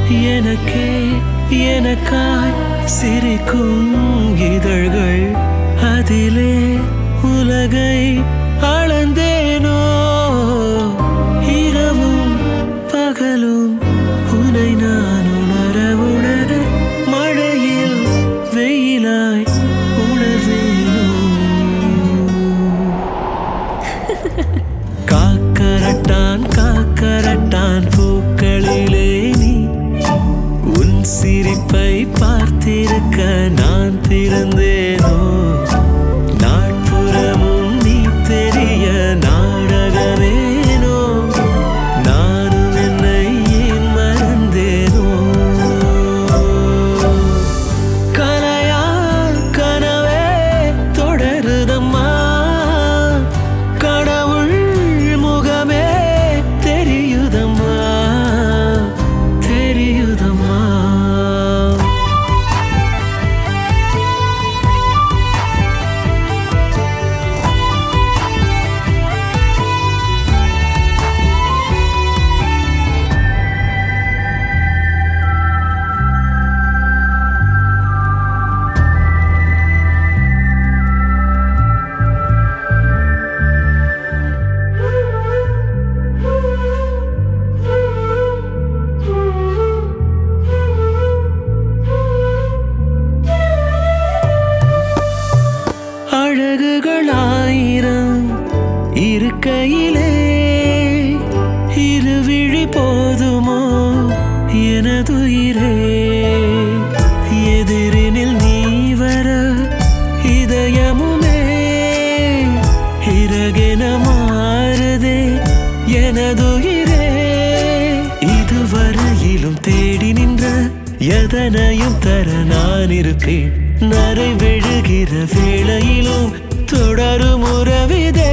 எனக்கே எனக்காய் சிரிக்கும் இதழ்கள் அதிலே உலகை அளந்தேனோ இரவும் பகலும் உனை நான் உணர உணர மழையில் வெயிலாய் உணர்வேனோ காக்கரட்டான் காக்கரட்டான் பூக்களிலே நீ உன் சிரிப்பை பார்த்திருக்க நான் பிறந்தேனோ நாட்புறமும் நீ தெரிய நாடகமேனோ நானும் என்னை ஏன் மறந்தேனோ கலையா கனவே தொடருதம்மா கடவுள் முகமே தெரியுதம்மா தெரியுதம்மா அழகுகளாயிரம் இருக்கையிலே இருவிழி போதுமோ எனதுயிரே எதிரினில் நீ வர இதயமுமே இறகென மாறுதே எனதுயிரே இதுவரையிலும் தேடி நின்ற எதனையும் தர நான் இருப்பேன் நரை விழுகிற வேளையிலும் தொடரும் உறவிதே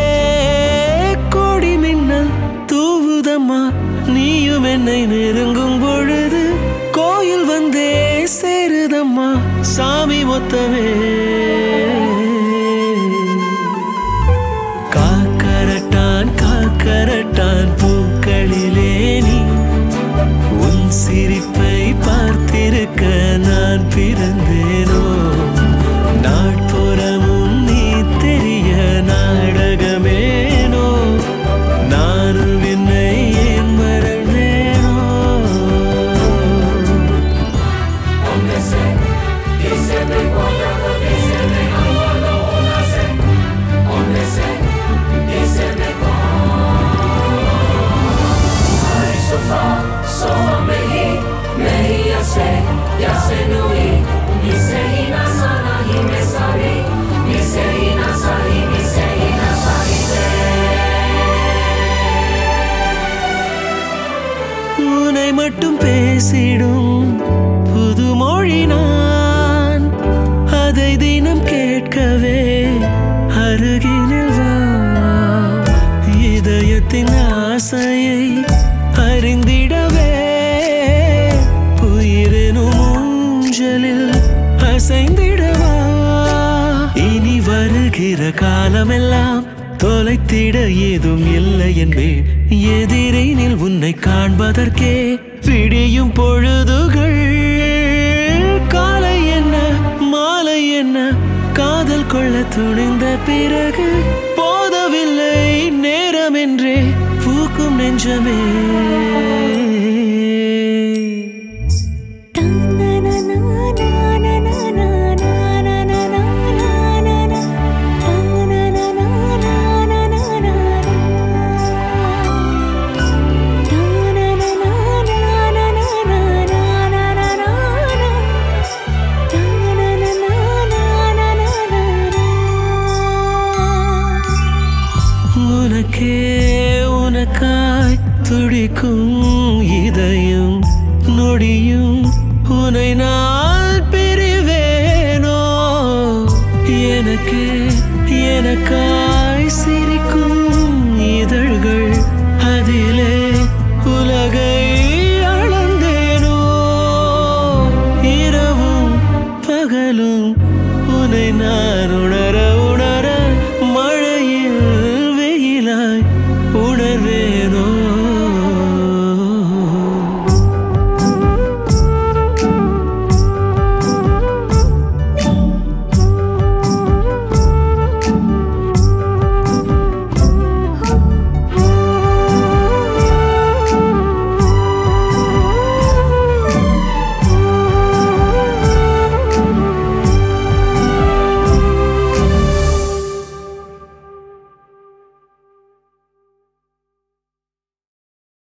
கோடி மின்னல் தூவுதம்மா நீயும் என்னை நெருங்கும் பொழுது கோயில் வந்தே சேருதம்மா சாமி மொத்தமே காக்கரட்டான் காக்கரட்டான் பூக்களிலே நீ உன் சிரிப்பை பார்த்திருக்க நான் பிறந்தேனோ நாட்புறமும் நீ தெரிய நாடகமேனோ நானும் என்னை ஏன் மறந்தேனோ உன்னை மட்டும் பேசிடும் புது மொழி நான் அதை தினம் கேட்கவே அருகினில் வா இதயத்தின் ஆசையை அறிந்திடவே உயிரெனும் ஊஞ்சலில் அசைந்திடவா இனி வருகிற காலமெல்லாம் தொலைத்திட ஏதும் இல்லை என்பேன் எதிரினில் உன்னை காண்பதற்கே விடியும் பொழுதுகள் காலை என்ன மாலை என்ன காதல் கொள்ள துணிந்த பிறகு போதவில்லை நேரமென்றே பூக்கும் நெஞ்சமே உனக்கே உனக்காய் துடிக்கும் இதயம் நொடியும் உனை நான் பிரிவேனோ எனக்கே எனக்காய் சிரிக்கும் இதழ்கள் அதிலே உலகை அளந்தேனோ இரவும் பகலும் உனை நான்